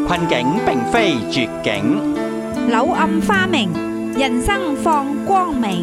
困境並非絕境， 柳暗花明，人生放光明。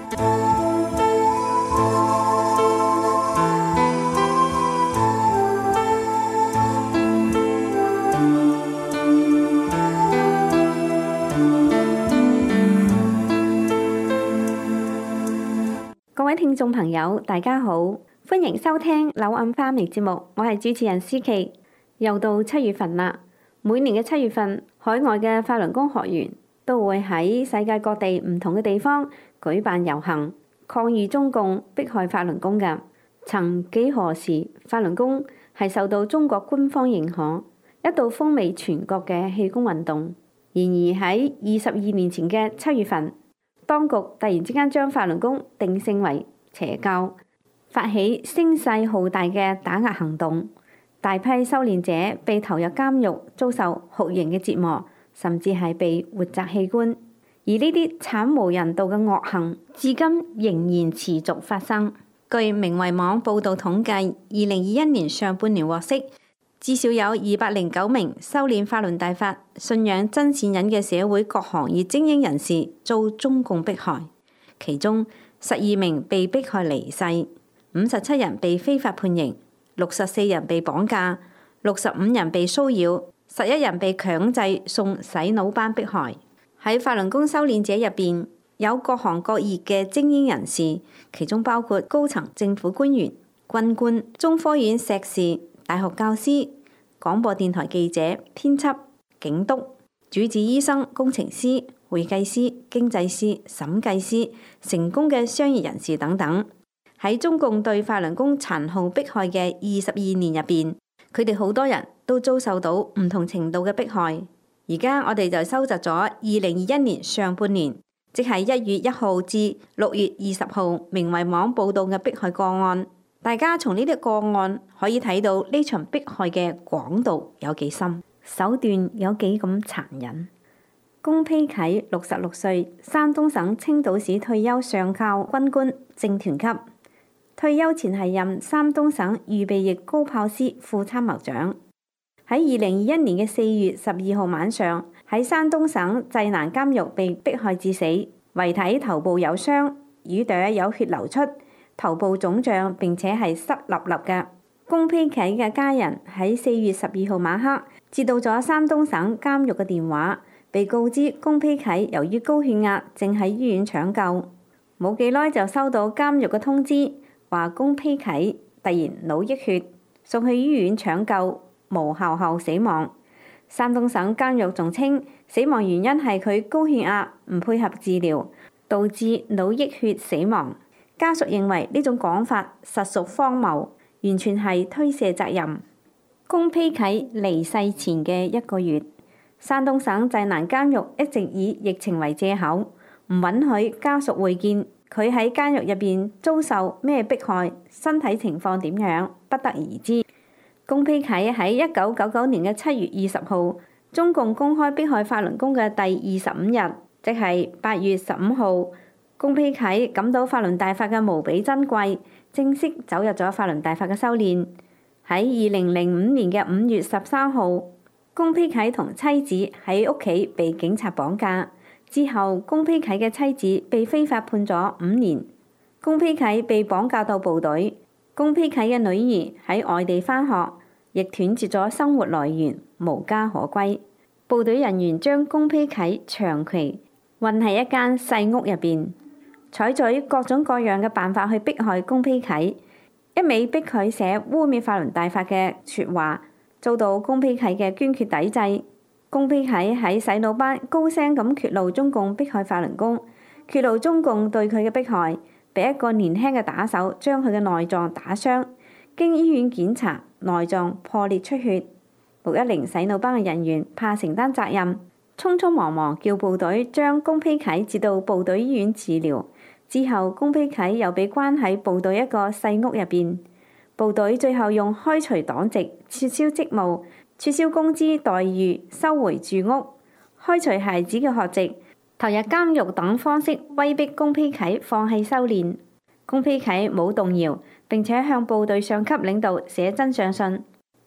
各位聽眾朋友，大家好，歡迎收聽柳暗花明節目，我係主持人思琪。又到7月份啦，每年嘅7月份，海外嘅法輪功學員都會喺世界各地唔同嘅地方舉辦遊行，抗議中共迫害法輪功嘅。曾幾何時，法輪功係受到中國官方認可，一度風靡全國嘅氣功運動。然而喺22年前嘅7月份，當局突然之間將法輪功定性為邪教，發起聲勢浩大嘅打壓行動，大批修煉者被投入監獄，遭受酷刑嘅折磨，甚至係被活摘器官。而呢啲慘無人道嘅惡行，至今仍然持續發生。據明慧網報道統計，2021年上半年獲悉，至少有209名修煉法輪大法、信仰真善忍嘅社會各行業精英人士遭中共迫害，其中12名被迫害離世，57人被非法判刑，64人被綁架，65人被騷擾，11人被強制送洗腦班迫害。喺法輪功修煉者入邊，有各行各業嘅精英人士，其中包括高層政府官員、軍官、中科院碩士、大學教師、廣播電台記者、編輯、警督、主治醫生、工程師、會計師、經濟師、審計師、成功嘅商業人士等等。喺中共對法輪功殘酷迫害嘅22年入邊，佢哋好多人都遭受到唔同程度嘅迫害。而家我哋就收集咗2021年上半年，即係1月1號至6月20號明慧網報道嘅迫害個案。大家從呢啲個案可以睇到呢場迫害嘅廣度有幾深，手段有幾咁殘忍。龔丕啟66歲，山東省青島市退休上校軍官，正團級。退休前係任山東省預備役高炮師副參謀長。喺2021年嘅4月12號晚上，喺山東省濟南監獄被迫害致死，遺體頭部有傷，耳朵有血流出，頭部腫脹並且係濕立立嘅。龔丕啟嘅家人喺4月12號晚黑接到咗山東省監獄嘅電話，被告知龔丕啟由於高血壓正喺醫院搶救。冇幾耐就收到監獄嘅通知，話龔丕啟突然腦溢血，送去醫院搶救，無效後死亡。山東省監獄仲稱死亡原因係佢高血壓唔配合治療，導致腦溢血死亡。家屬認為呢種講法實屬荒謬，完全係推卸責任。龔丕啟離世前嘅1個月，山東省濟南監獄一直以疫情為借口，唔允許家屬會見。佢喺監獄入邊遭受咩迫害，身體情況點樣，不得而知。龔丕啟喺1999年嘅7月20號，中共公開迫害法輪功嘅第25日，即係8月15號，龔丕啟感到法輪大法嘅無比珍貴，正式走入咗法輪大法嘅修煉。喺2005年嘅5月13號，龔丕啟同妻子喺屋企被警察綁架。之後，龔丕啟嘅妻子被非法判咗5年。龔丕啟被綁架到部隊，龔丕啟嘅女兒喺外地返學，亦斷絕咗生活來源，無家可歸。部隊人員將龔丕啟長期困喺一間細屋入邊，採取各種各樣嘅辦法去迫害龔丕啟，一味逼佢寫污蔑法輪大法嘅説話，遭到龔丕啟嘅堅決抵制。龔丕啟喺洗腦班高聲咁揭露中共迫害法輪功，揭露中共對佢嘅迫害，被一個年輕嘅打手將佢嘅內臟打傷，經醫院檢查，內臟破裂出血。610洗腦班嘅人員怕承擔責任，匆匆忙忙叫部隊將龔丕啟接到部隊醫院治療。之後龔丕啟又被關喺部隊一個細屋入邊，部隊最後用開除黨籍、撤銷職務、撤銷工資待遇、收回住屋、開除孩子嘅學籍、投入監獄等方式威逼龔丕啟放棄修煉。龔丕啟冇動搖，並且向部隊上級領導寫真相信。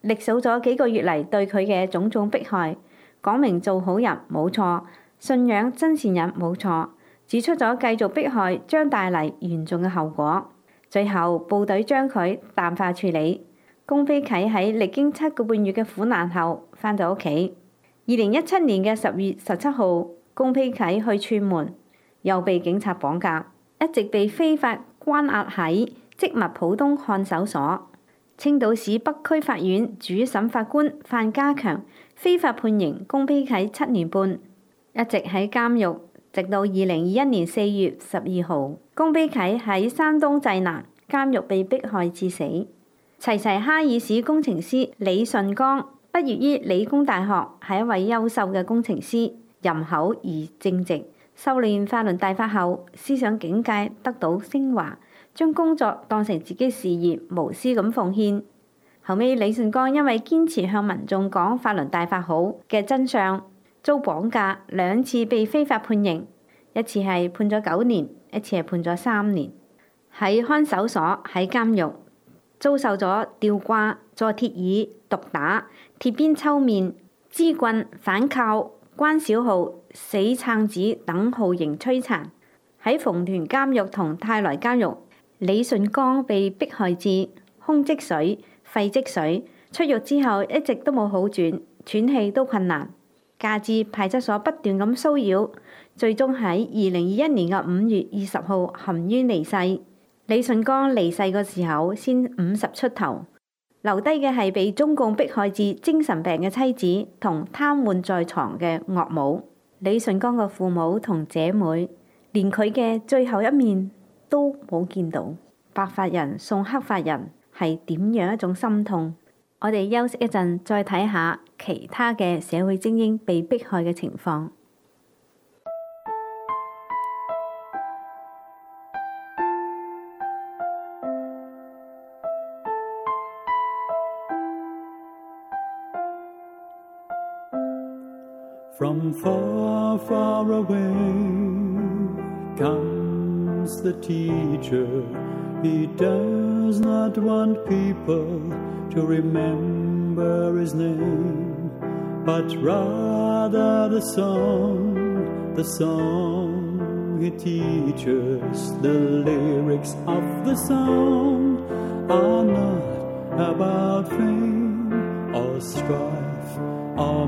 歷數咗幾個月嚟對佢嘅種種迫害，講明做好人冇錯，信仰真善人冇錯，指出咗繼續迫害將帶嚟嚴重嘅後果。最後部隊將佢淡化處理。龔飛啟喺歷經7個半月嘅苦難後返咗屋企。2017年嘅10月17號，龔飛啟去串門，又被警察綁架，一直被非法關押喺即墨浦東看守所。青島市北區法院主審法官范家強非法判刑龔飛啟7年半，一直喺監獄，直到2021年4月12號，龔飛啟喺山東濟南監獄被迫害致死。齊齊哈爾市工程師李順剛畢業於理工大學，係一位優秀嘅工程師，任厚而正直。修煉法輪大法後，思想境界得到升華，將工作當成自己事業，無私咁奉獻。後尾李順剛因為堅持向民眾講法輪大法好嘅真相，遭綁架2次被非法判刑，一次係判咗9年，一次係判咗3年。喺看守所喺監獄遭受咗吊掛、坐鐵椅、毒打、鐵鞭抽面、支棍、反銬、關小號、死撐子等酷刑摧殘。喺鳳屯監獄同泰來監獄，李順剛被迫害至胸積水、肺積水，出獄之後一直都冇好轉，喘氣都困難，加之派出所不斷咁騷擾，最終喺2021年嘅5月20號含冤離世。李順剛離世嘅時候先50出頭，留低嘅係被中共迫害至精神病嘅妻子同癱瘓在床嘅岳母。李順剛嘅父母同姐妹連佢嘅最後一面都冇見到。白髮人送黑髮人係點樣一種心痛？我哋休息一陣再睇下其他嘅社會精英被迫害嘅情況。 From far, far away comes the teacher. He does not want people to remember his name, but rather the song he teaches. The lyrics of the song are not about fame or strife or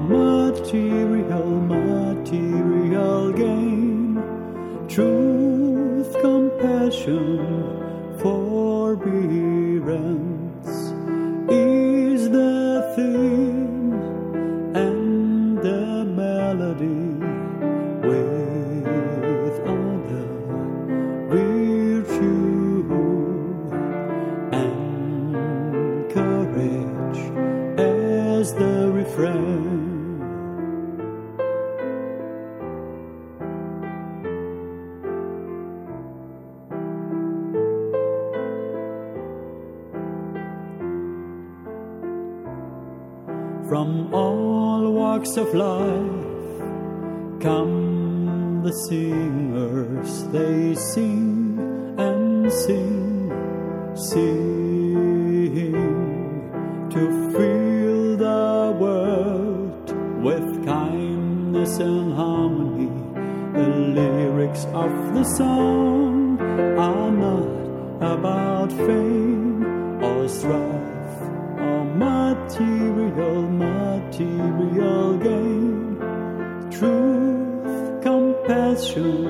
material gain. Truth, compassion, forbearance is the theme and the melody. With honor, virtue, and courage as the refrain. From all walks of life come the singers. They sing and sing, sing to fill the world with kindness and harmony. The lyrics of the song are not about fame or strife or material gain. Truth, compassion,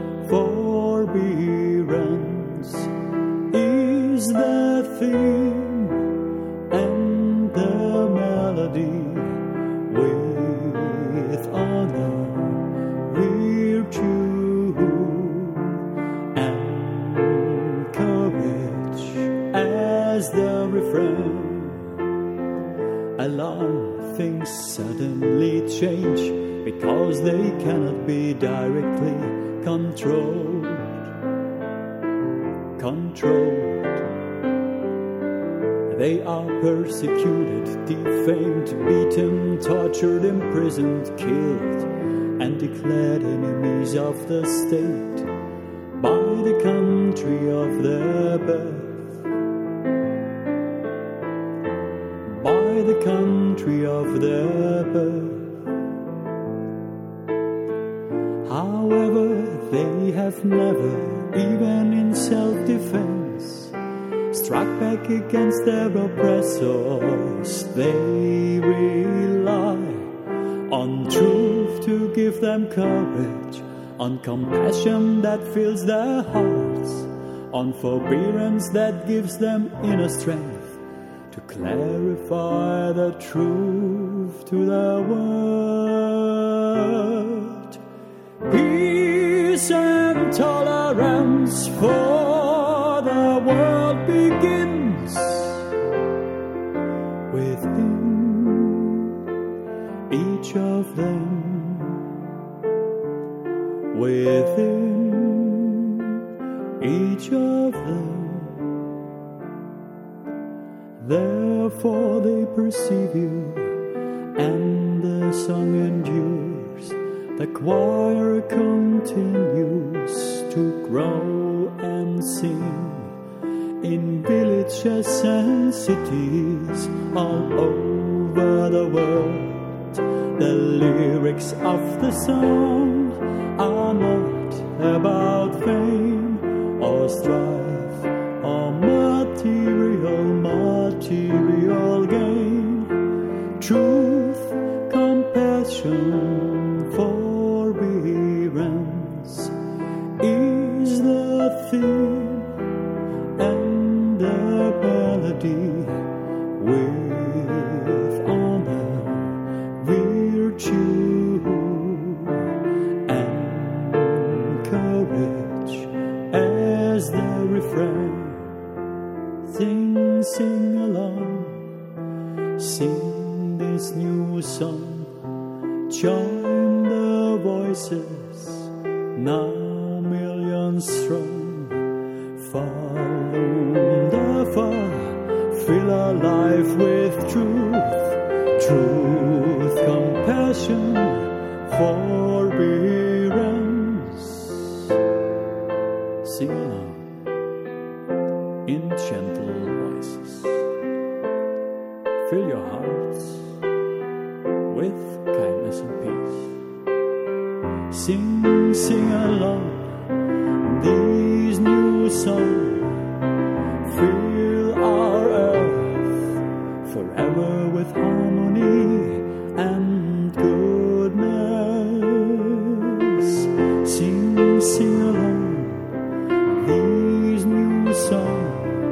forbearance is the theme and the melody. With honor, virtue, and courage as the refrain. A lot of things suddenly change because they cannot be directly controlled. They are persecuted, defamed, beaten, tortured, imprisoned, killed, and declared enemies of the state by the country of their birth. By the country of their birth. However, they have never, even in self-defense, struck back against their oppressors. They rely on truth to give them courage, on compassion that fills their hearts, on forbearance that gives them inner strength to clarify the truth to the world. Peace and tolerance for the world begins within each of them, within each of them. Therefore they persevere, and the song endures. The choir continues to grow and sing in villages and cities all over the world. The lyrics of the song are not about fame or strife or material gain. Truth, compassion, forbearance is the theme and the melody, with honor, virtue, and courage as the refrain. Sing, sing along, sing this new song. Join the voices, now millions strong. Follow the far, fill our life with truth, truth, compassion, forbearance. Sing along in gentle voices. Fill your hearts with kindness and peace. Sing, sing along these new songs. Fill our earth forever with harmony and goodness. Sing, sing along these new songs.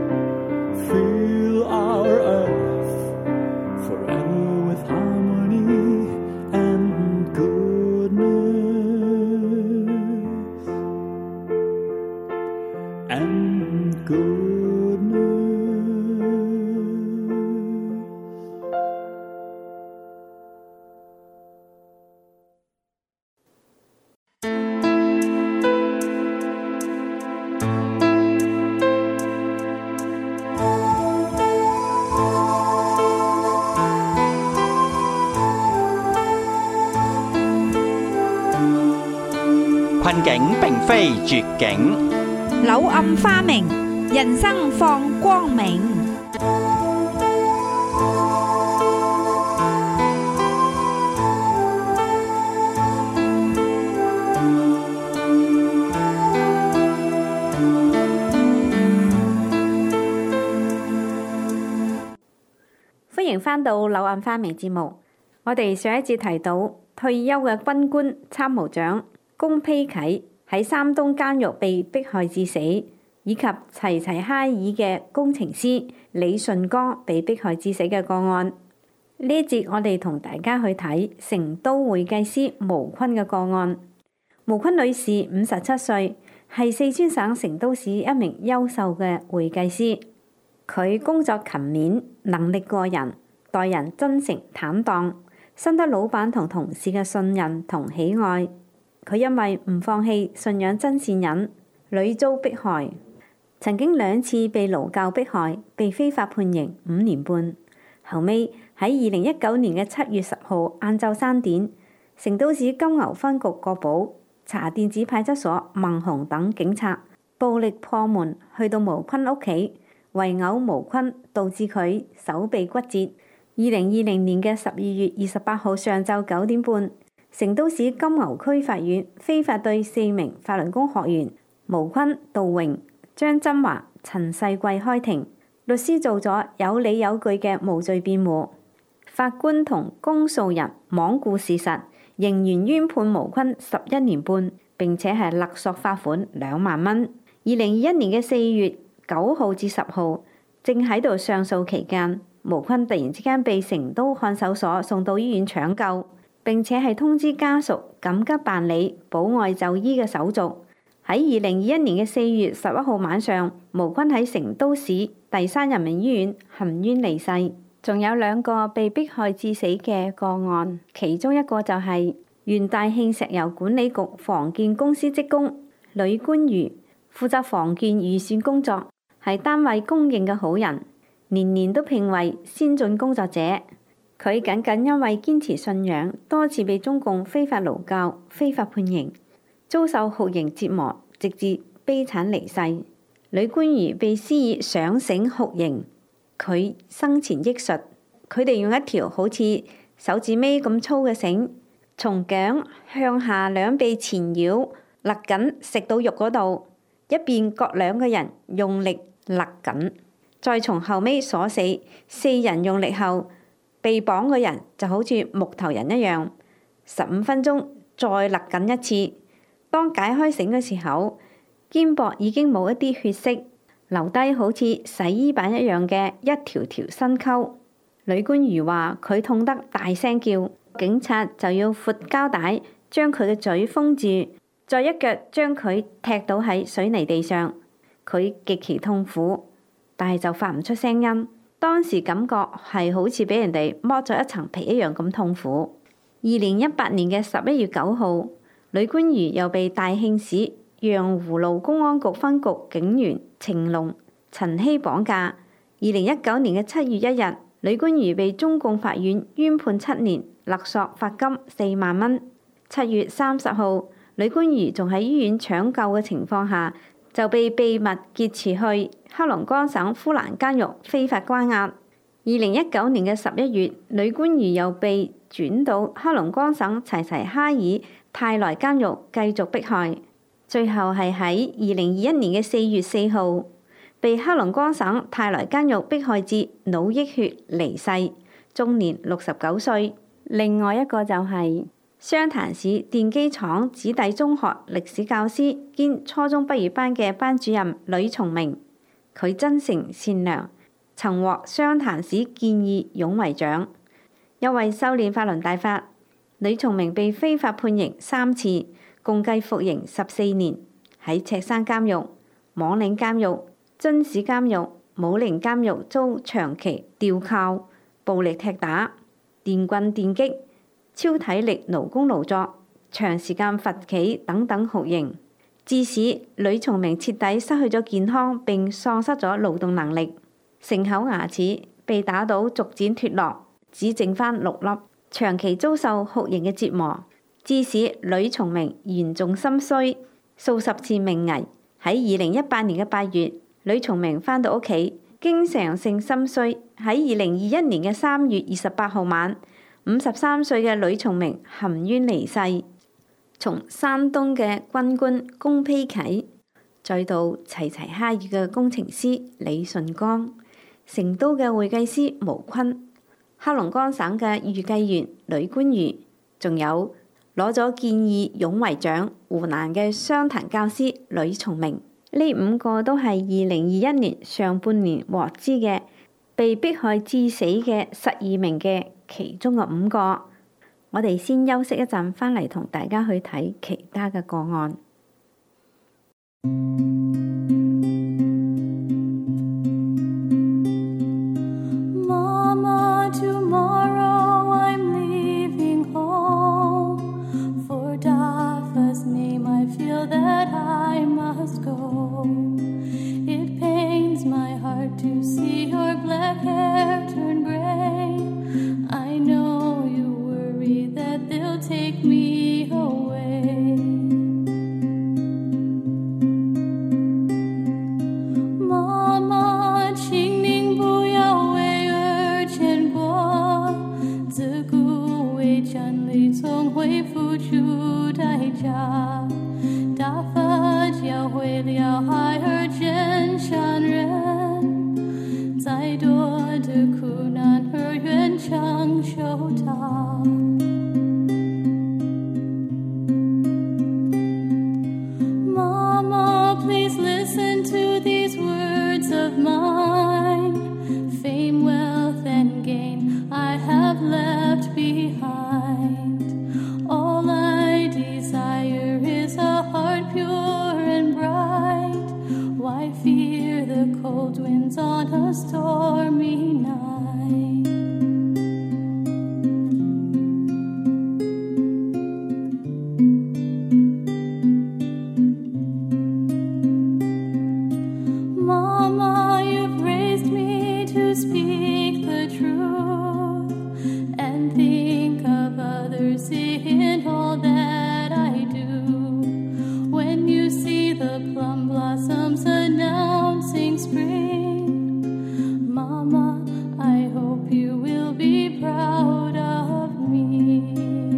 Fill our earth forever with harmony and goodness. And goodness. 困境並非絕境， 柳暗花明，人生放光明。 歡迎返到柳暗花明節目。我哋上一節提到退休嘅軍官參謀長龔丕啟喺山東監獄被迫害致死，以及齊齊哈爾嘅工程師李順剛被迫害致死嘅個案。呢一節我哋同大家去睇成都會計師毛坤嘅個案。毛坤女士57歲，係四川省成都市一名優秀嘅會計師。佢工作勤勉，能力過人，待人真誠坦蕩，深得老闆同同事嘅信任同喜愛。佢因為唔放棄信仰真善忍，屢遭迫害，曾經2次被勞教迫害，被非法判刑5年半。後尾喺2019年嘅7月10號晏晝3點，成都市金牛分局國保、查甸子派出所孟紅等警察暴力破門，去到毛坤屋企圍毆毛坤，導致佢手臂骨折， 2020年嘅12月28號上晝9點半，成都市金牛區法院非法對4名法輪功學員毛坤、杜榮、張真華、陳世貴開庭，律師做咗有理有據嘅無罪辯護。法官同公訴人罔顧事實，仍然冤判毛坤11年半，並且係勒索罰款2萬蚊。2021年嘅4月9號至10號，正喺度上訴期間，毛坤突然之間被成都看守所送到醫院搶救，並且係通知家屬緊急辦理保外就醫嘅手續。喺2021年嘅4月11號晚上，毛坤喺成都市第3人民醫院含冤離世。仲有2個被迫害致死嘅個案，其中一個就係原大慶石油管理局房建公司職工呂觀瑜，負責房建預算工作，係單位公認嘅好人，年年都聘為先進工作者。佢僅僅因為堅持信仰，多次被中共非法勞教、非法判刑，遭受酷刑折磨，直至悲慘離世。呂觀瑜被施以上繩酷刑。佢生前憶述，佢哋用一條好似手指尾咁粗嘅繩，從頸向下兩臂纏繞，勒緊食到肉嗰度，一邊各2個人用力勒緊，再從後尾鎖死，4人用力後，被綁嘅人就好似木頭人一樣，15分鐘再勒緊一次。當解開繩嘅時候，肩膊已經冇一啲血色，留低好似洗衣板一樣嘅一條條新溝。呂觀瑜話佢痛得大聲叫，警察就要闊膠帶將佢嘅嘴封住，再一腳將佢踢倒喺水泥地上。佢極其痛苦，但係就發唔出聲音。當時感覺係好似俾人哋剝咗一層皮一樣咁痛苦。2018年嘅11月9號，呂觀瑜又被大慶市陽湖路公安局分局警員程龍、陳希綁架。2019年嘅7月1日，呂觀瑜被中共法院冤判7年，勒索罰金4萬蚊。7月30號，呂觀瑜仲喺醫院搶救嘅情況下，就被秘密劫持去黑龍江省呼蘭監獄非法關押。2019年嘅11月，呂觀瑜又被轉到黑龍江省齊齊哈爾泰來監獄繼續迫害。最後係喺2021年嘅4月4號，被黑龍江省泰來監獄迫害至腦溢血離世，終年69歲。另外一個就係湘潭市電機廠子弟中學歷史教師兼初中畢業班嘅班主任呂松明，佢真誠善良，曾獲湘潭市見義勇為獎。因為修煉法輪大法，呂松明被非法判刑3次，共計服刑14年，喺赤山監獄、網嶺監獄、津市監獄、武陵監獄遭長期吊銬、暴力踢打、電棍電擊、超體力勞工勞作、長時間罰企等等酷刑，致使呂松明徹底失去咗健康並喪失咗勞動能力，成口牙齒被打到逐漸脫落，只剩返6粒，長期遭受酷刑嘅折磨，致使呂松明嚴重心衰，數十次命危。喺2018年嘅8月，呂松明返到屋企，經常性心衰。喺2021年嘅3月28號晚，53歲嘅呂松明含冤離世。從山東嘅軍官龔丕啟，再到齊齊哈爾嘅工程師李順剛，成都嘅會計師毛坤，黑龍江省嘅預計員呂觀瑜，仲有攞咗見義勇為獎湖南嘅湘潭教師呂松明，呢5個都係2021年上半年獲知嘅被迫害致死嘅12名嘅其中嘅5個。我哋先休息一陣，返嚟同大家去睇其他嘅個案。 妈妈，请您不要为儿牵挂。 会付出代价，大发教会了爱而真善人，再多的苦难而愿承受它。Mama, please listen to these words of mine. Fame, wealth, and gain I have left behind. All I desire is a heart pure and bright. Why fear the cold winds on a stormy night? Mama, you've raised me to speak the truth and think of others in all that I do. When you see the plum blossoms announcing spring, Mama, I hope you will be proud of me.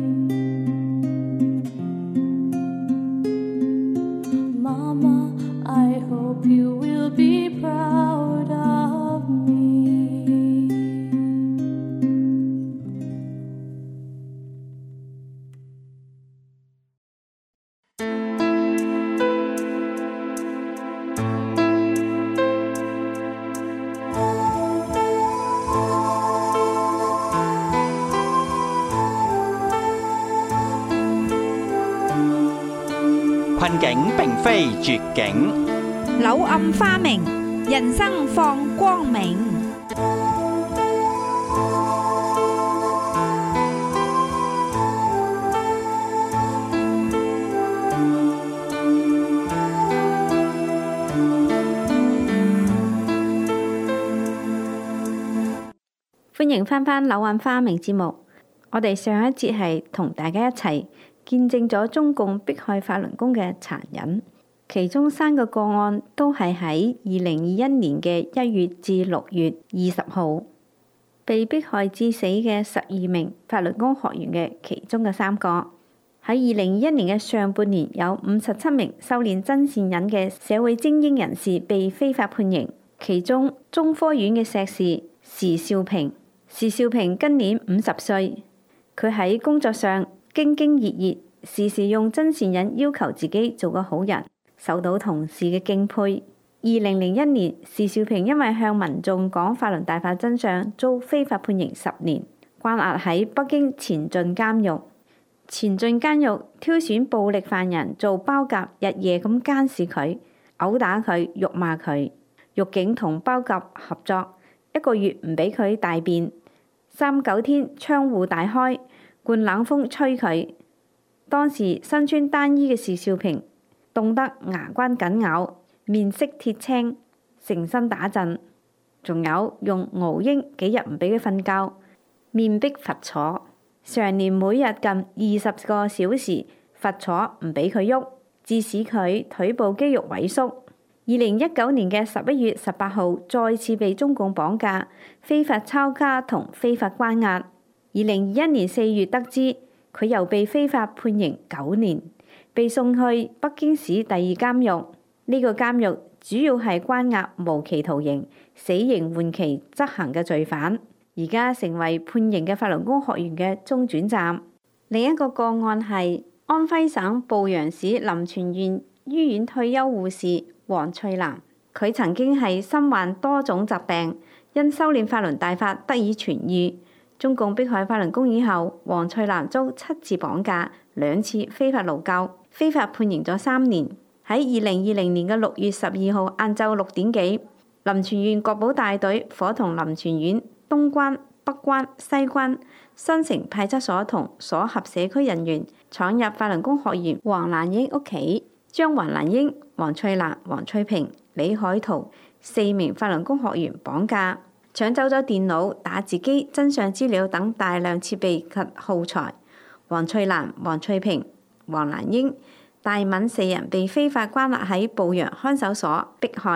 Mama, I hope you will be proud of me. 困境並非絕境， 柳暗花明，人生放光明。 歡迎翻返柳暗花明節目。我哋上一節係同大家一齊見證咗中共迫害法輪功嘅殘忍，其中3個個案都係喺2021年嘅1月至6月20號被迫害致死嘅12名法輪功學員嘅其中嘅3個。喺2021年嘅上半年，有57名修練真善忍嘅社會精英人士被非法判刑，其中中科院嘅碩士時少平今年50歲，佢喺工作上兢兢業業，時時用真善忍要求自己做個好人，受到同事嘅敬佩。2001年，時少平因為向民眾講法輪大法真相，遭非法判刑10年，關押喺北京前進監獄。前進監獄挑選暴力犯人做包夾，日夜咁監視佢，毆打佢，辱罵佢。獄警同包夾合作，1個月唔俾佢大便。39天，窗戶大開，灌冷風吹佢。當時身穿單衣嘅時少平凍得牙關緊咬，面色鐵青，成身打震。仲有用熬鷹幾日唔俾佢瞓覺，面壁罰坐，常年每日近20個小時罰坐唔俾佢喐，致使佢腿部肌肉萎縮。2019年嘅11月18號，再次被中共綁架、非法抄家同非法關押。2021年4月得知，佢又被非法判刑9年，被送去北京市第2監獄。呢個監獄主要係關押無期徒刑、死刑緩期執行嘅罪犯，而家成為判刑嘅法輪功學員嘅中轉站。另一個個案係安徽省阜陽市臨泉縣醫院退休護士黃翠蘭，佢曾經係身患多種疾病，因修練法輪大法得以痊癒。中共迫害法輪功以後，黃翠蘭遭7次綁架，2次非法勞教，非法判刑咗3年。喺2020年嘅6月12號晏晝6點幾，臨泉縣國保大隊夥同臨泉縣東關、北關、西關、新城派出所同所轄社區人員闖入法輪功學員黃蘭英屋企，將黃蘭英、黃翠蘭、黃翠萍、李海濤4名法輪功學員綁架，搶走咗電腦、打字機、真相資料等大量設備及耗材。黃翠蘭、黃翠萍、黃蘭英、大敏4人被非法關押喺阜陽看守所迫害。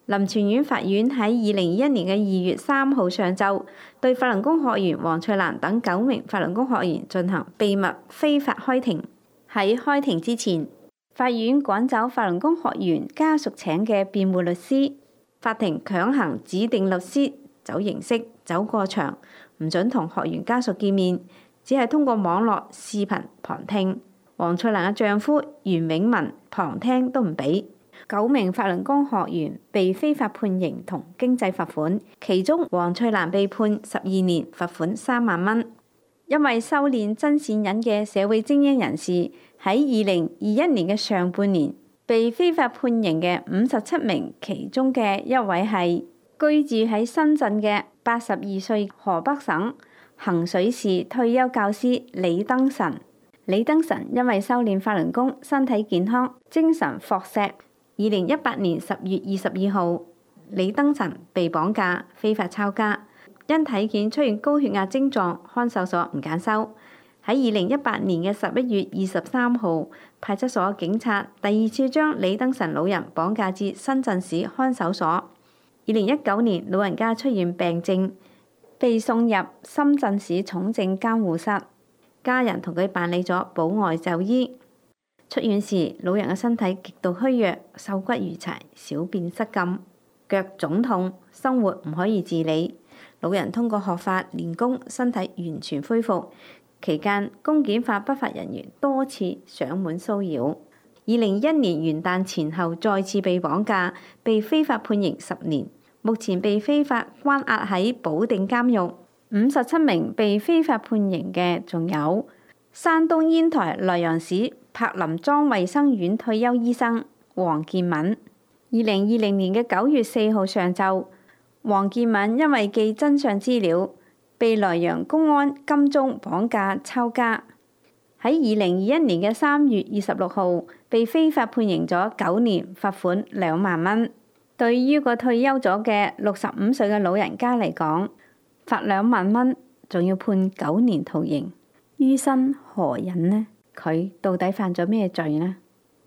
林泉縣法院喺2021年嘅2月3號上晝，對法輪功學員黃翠蘭等9名法輪功學員進行秘密非法開庭。喺開庭之前，法院趕走法輪功學員家屬請嘅辯護律師，法庭強行指定律師走形式走過場，唔准同學員家屬見面，只係通過網絡視頻旁聽。黃翠蘭嘅丈夫袁永文旁聽都唔俾。9名法輪功學員被非法判刑同經濟罰款，其中黃翠蘭被判12年，罰款3萬蚊。因為修煉真善忍嘅社會精英人士喺2021年嘅上半年被非法判刑嘅57名，其中嘅一位係居住喺深圳嘅82歲河北省衡水市退休教師李登臣。李登臣因為修煉法輪功，身體健康，精神矍鑠。2018年10月22號，李登臣被綁架，非法抄家，因體檢出現高血壓症狀，看守所唔揀收。喺2018年嘅11月23號，派出所警察第2次將李登臣老人綁架至深圳市看守所。2019年，老人家出現病症，被送入深圳市重症監護室，家人同佢辦理咗保外就醫。出院時，老人嘅身體極度虛弱，瘦骨如柴，小便失禁，腳腫痛，生活唔可以自理。老人通過學法練功，身體完全恢復。期間，公檢法不法人員多次上門騷擾。2021年元旦前後再次被綁架，被非法判刑10年，目前被非法關押喺保定監獄。57名被非法判刑嘅仲有山東煙台萊陽市柏林莊衛生院退休醫生黃建敏。2020年嘅9月4號上晝，黃建敏因為寄真相資料，被萊陽公安金鐘綁架抄家。喺2021年嘅3月26號，被非法判刑咗9年，罰款2萬蚊。對於個退休咗嘅65歲嘅老人家嚟講，罰2萬蚊，仲要判9年徒刑，於心何忍呢？佢到底犯咗咩罪呢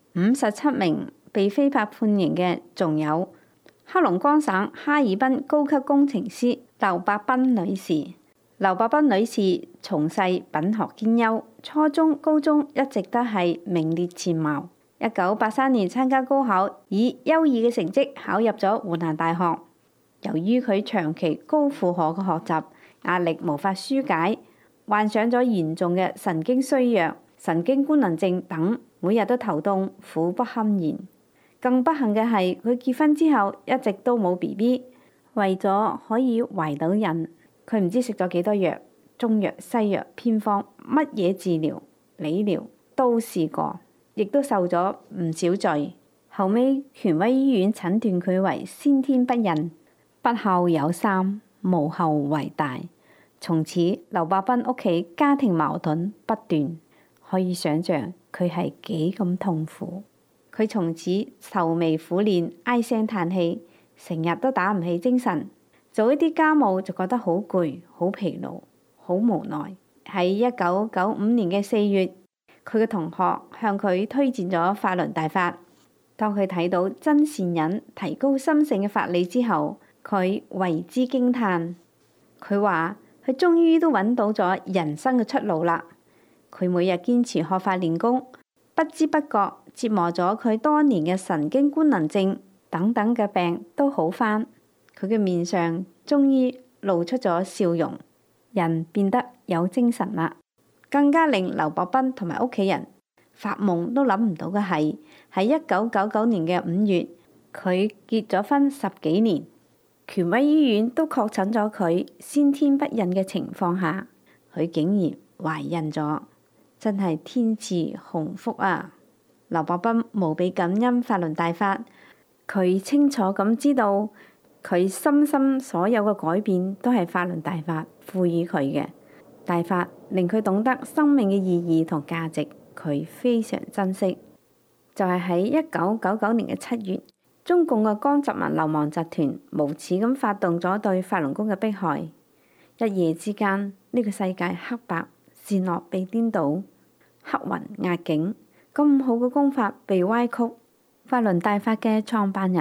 ？57名被非法判刑嘅仲有黑龍江省哈爾濱高級工程師劉伯斌女士。劉伯斌女士從細品學兼優，初中、高中一直都係名列前茅。1983年參加高考，以優異嘅成績考入咗湖南大學。由於佢長期高負荷嘅學習，壓力無法紓解，患上咗嚴重嘅神經衰弱、神經官能症等，每日都頭痛，苦不堪言。更不幸嘅係，佢結婚之後一直都冇 BB。為咗可以懷到孕，佢唔知食咗幾多藥，中藥、西藥、偏方，乜嘢治療、理療都試過，亦都受咗唔少罪。後尾權威醫院診斷佢為先天不孕，不孝有三，無後為大。從此劉伯斌屋企家庭矛盾不斷，可以想象佢係幾咁痛苦。佢從此愁眉苦臉，唉聲嘆氣，成日都打唔起精神，做一啲家務就覺得好攰、好疲勞、好無奈。喺1995年嘅4月，佢嘅同學向佢推薦咗法輪大法。當佢睇到真善忍提高心性嘅法理之後，佢為之驚嘆。佢話佢終於都揾到咗人生嘅出路啦。佢每日堅持學法練功，不知不覺折磨咗佢多年嘅神經官能症等等嘅病都好返。佢嘅面上終於露出咗笑容，人變得有精神啦。更加令劉伯斌同埋屋企人發夢都諗唔到嘅係，喺1999年嘅5月，佢結咗婚10幾年，權威醫院都確診咗佢先天不孕嘅情況下，佢竟然懷孕咗，真係天賜鴻福啊！劉伯斌無比感恩法輪大法，佢清楚咁知道，佢深深所有嘅改變都係法輪大法賦予佢嘅。大法令佢懂得生命嘅意義同價值，佢非常珍惜。就係喺1999年嘅7月，中共嘅江澤民流氓集團無恥咁發動咗對法輪功嘅迫害。一夜之間，呢個世界黑白善惡被顛倒，黑雲壓境，咁好嘅功法被歪曲。法輪大法嘅創辦人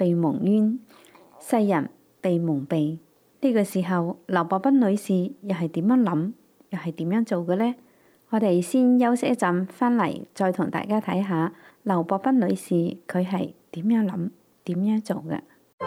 被蒙冤，世人被蒙蔽。呢個時候，劉伯斌女士又係點樣諗，又係點樣做嘅呢？我哋先休息一陣，返嚟再同大家睇下劉伯斌女士佢係點樣諗、點樣做嘅。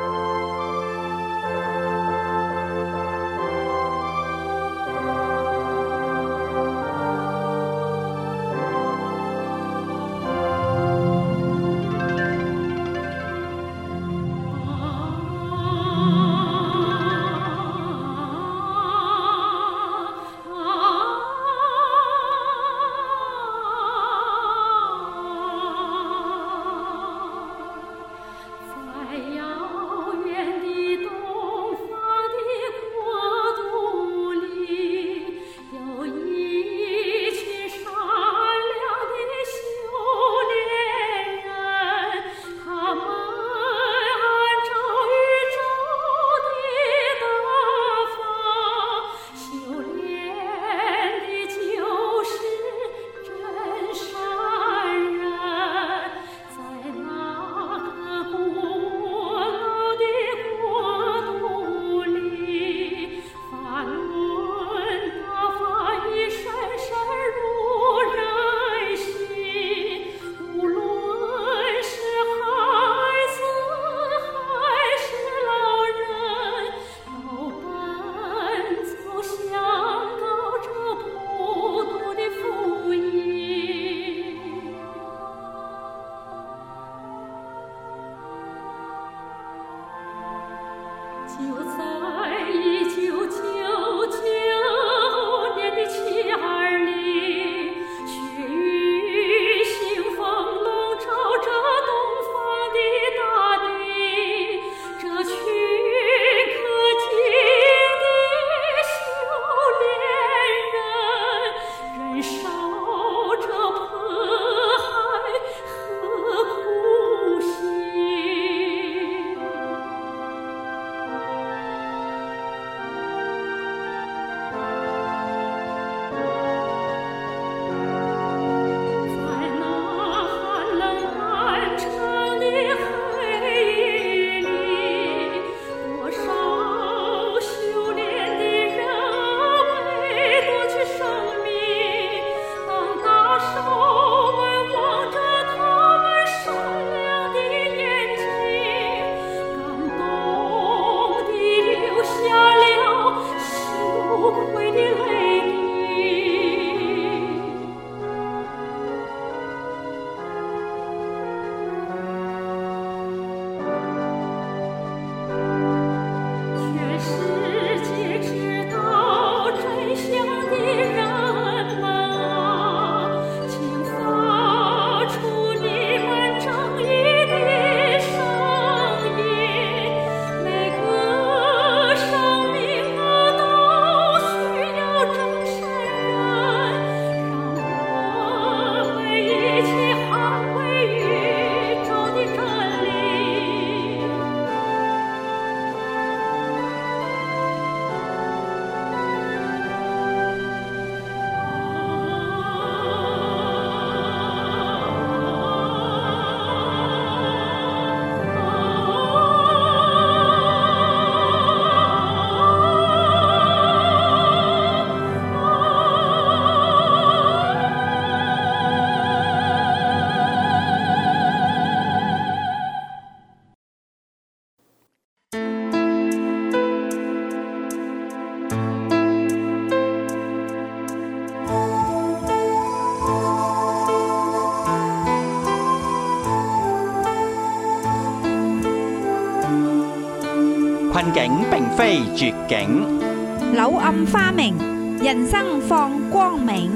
困境並非絕境， 柳暗花明，人生放光明。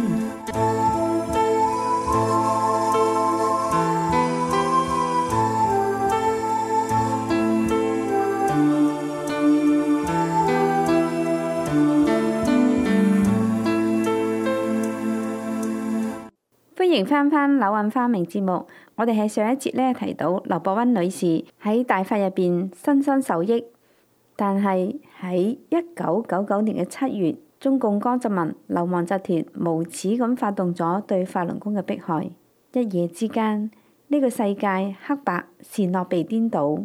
歡迎翻返柳暗花明節目。我哋喺上一節咧提到劉伯溫女士喺大法入邊親身受益，但係喺1999年嘅7月，中共江澤民流亡集團無恥咁發動咗對法輪功嘅迫害。一夜之間，呢個世界黑白善惡被顛倒，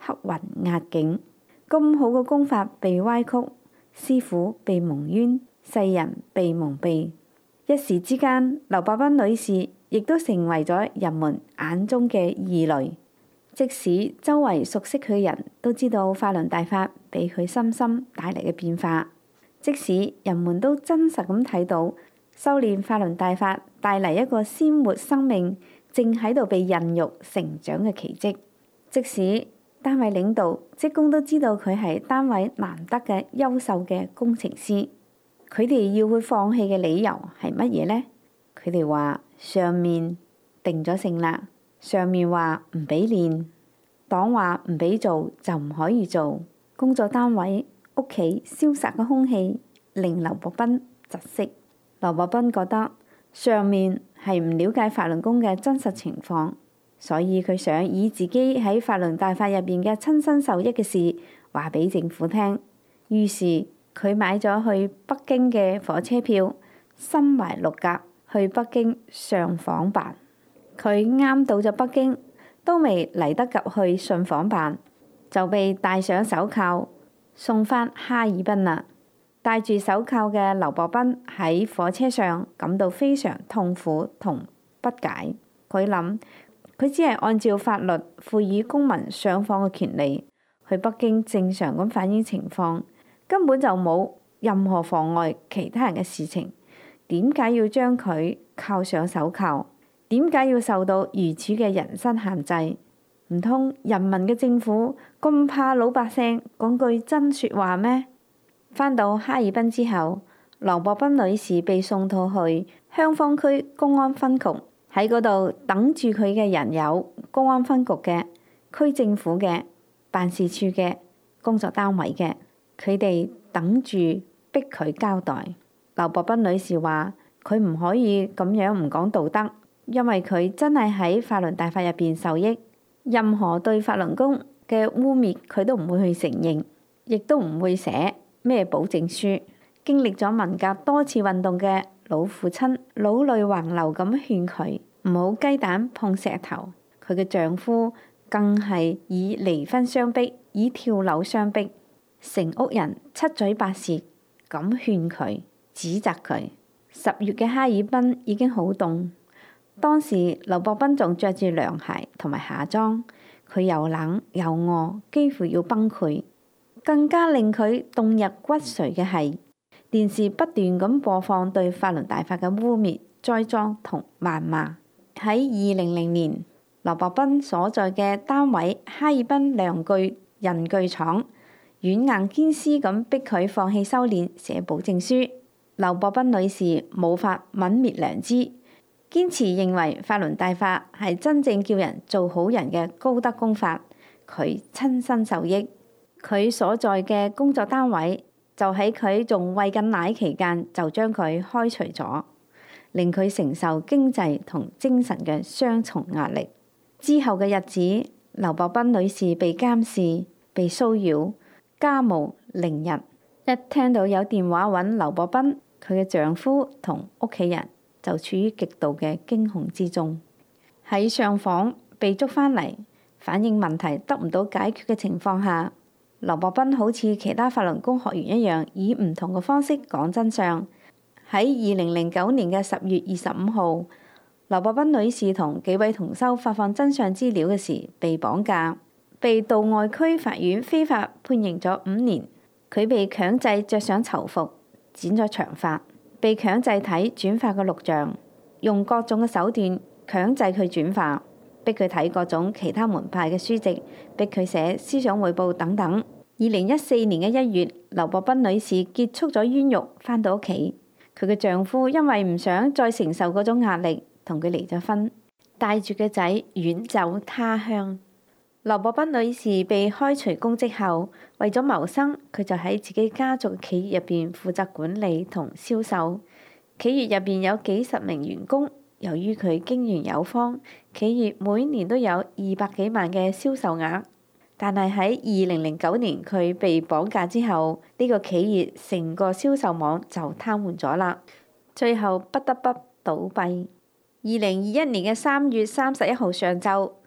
黑雲壓境。咁好嘅功法被歪曲，師傅被蒙冤，世人被蒙蔽。一時之間，劉伯賓女士亦都成為咗人們眼中嘅異類。即使周圍熟悉佢嘅人都知道法輪大法俾佢深深帶嚟嘅變化，即使人們都真實咁睇到修煉法輪大法帶嚟一個鮮活生命正喺度被孕育成長嘅奇蹟，即使單位領導職工都知道佢係單位難得嘅優秀嘅工程師，佢哋要佢放棄嘅理由係乜嘢呢？佢哋話上面定咗性啦，上面話唔俾練，黨話唔俾做就唔可以做，工作單位、屋企消殺嘅空氣令劉伯賓窒息。劉伯賓覺得上面係唔了解法輪功嘅真實情況，所以佢想以自己喺法輪大法入邊嘅親身受益嘅事話俾政府聽。於是佢買咗去北京嘅火車票，心懷六甲去北京上訪辦。佢啱到咗北京，都未嚟得及去信訪辦，就被戴上手銬送返哈爾濱啦。戴住手銬嘅劉伯賓喺火車上感到非常痛苦同不解。佢諗，佢只係按照法律賦予公民上訪嘅權利，去北京正常咁反映情況，根本就冇任何妨礙其他人嘅事情。點解要將佢銬上手銬？點解要受到如此嘅人身限制？唔通人民嘅政府咁怕老百姓講句真說話咩？返到哈爾濱之後，劉伯賓女士被送到去香坊區公安分局，喺嗰度等住佢嘅人有公安分局嘅、區政府嘅、辦事處嘅、工作單位嘅，佢哋等住逼佢交代。劉伯賓女士話：佢唔可以咁樣唔講道德，因為佢真係喺法輪大法入邊受益，任何對法輪功嘅污蔑佢都唔會去承認，亦都唔會寫咩保證書。經歷咗文革多次運動嘅老父親老淚橫流咁勸佢唔好雞蛋碰石頭，佢嘅丈夫更係以離婚相逼，以跳樓相逼，成屋人七嘴八舌咁勸佢，指責佢。10月嘅哈爾濱已經好凍，當時劉伯賓仲着住涼鞋同埋夏裝，佢又冷又餓，幾乎要崩潰。更加令佢動入骨髓嘅係電視不斷咁播放對法輪大法嘅污蔑、栽贓同謾罵。喺2000年，劉伯賓所在嘅單位哈爾濱良具人具廠軟硬兼施咁逼佢放棄修煉、寫保證書。劉伯賓女士冇法泯滅良知，堅持認為法輪大法係真正叫人做好人嘅高德功法，佢親身受益。佢所在嘅工作單位就喺佢仲餵緊奶期間就將佢開除咗，令佢承受經濟同精神嘅雙重壓力。之後嘅日子，劉伯賓女士被監視、被騷擾、家無寧日。一聽到有電話揾劉伯賓，佢嘅丈夫同屋企人就處於極度嘅驚恐之中。喺上訪被捉返嚟，反映問題得唔到解決嘅情況下，劉伯賓好似其他法輪功學員一樣，以唔同嘅方式講真相。喺2009年嘅10月25號，劉伯賓女士同幾位同修發放真相資料嘅時被綁架，被道外區法院非法判刑咗5年。佢被強制着上囚服，剪咗長髮，被強制睇轉化嘅錄像，用各種嘅手段強制佢轉化，逼佢睇各種其他門派嘅書籍，逼佢寫思想彙報等等。2014年嘅1月，劉伯賓女士結束咗冤獄，返到屋企。佢嘅丈夫因為唔想再承受嗰種壓力，同佢離咗婚，帶住個仔遠走他鄉。劉伯賓女士被開除公職後，為咗謀生，佢就喺自己家族企業入邊負責管理同銷售。企業入邊有幾十名員工，由於佢經營有方，企業每年都有200幾萬嘅銷售額。但係喺2009年佢被綁架之後，呢個企業成個銷售網就癱瘓咗啦，最後不得不倒閉。2021年嘅3月31號上晝，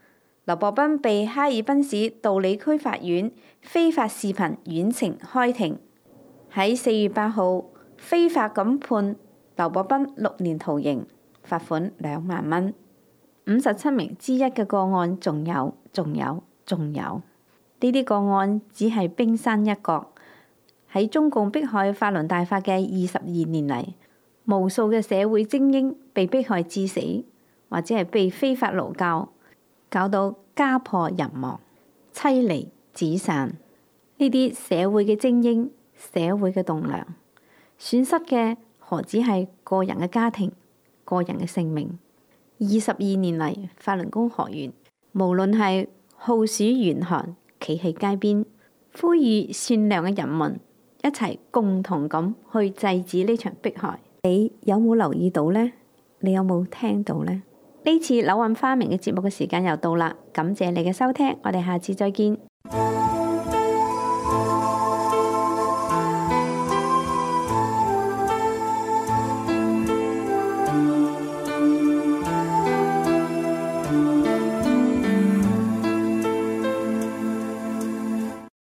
劉伯彬被哈爾濱市道里區法院非法視頻遠程開庭，喺4月8號非法咁判劉伯彬6年徒刑，罰款2萬蚊。57名之一嘅個案仲有，呢啲個案只係冰山一角。喺中共迫害法輪大法嘅22年嚟，無數嘅社會精英被迫害致死，或者係被非法勞教，搞到家破人亡、妻離子散。呢啲社會嘅精英、社會嘅棟樑，損失嘅何止係個人嘅家庭、個人嘅性命？22年嚟，法輪功學員無論係酷暑嚴寒，企喺街邊呼籲善良嘅人民一齊共同咁去制止呢場迫害。你有冇留意到呢？你有冇聽到呢？呢次柳暗花明嘅節目嘅時間又到啦，感謝你嘅收聽，我哋下次再見。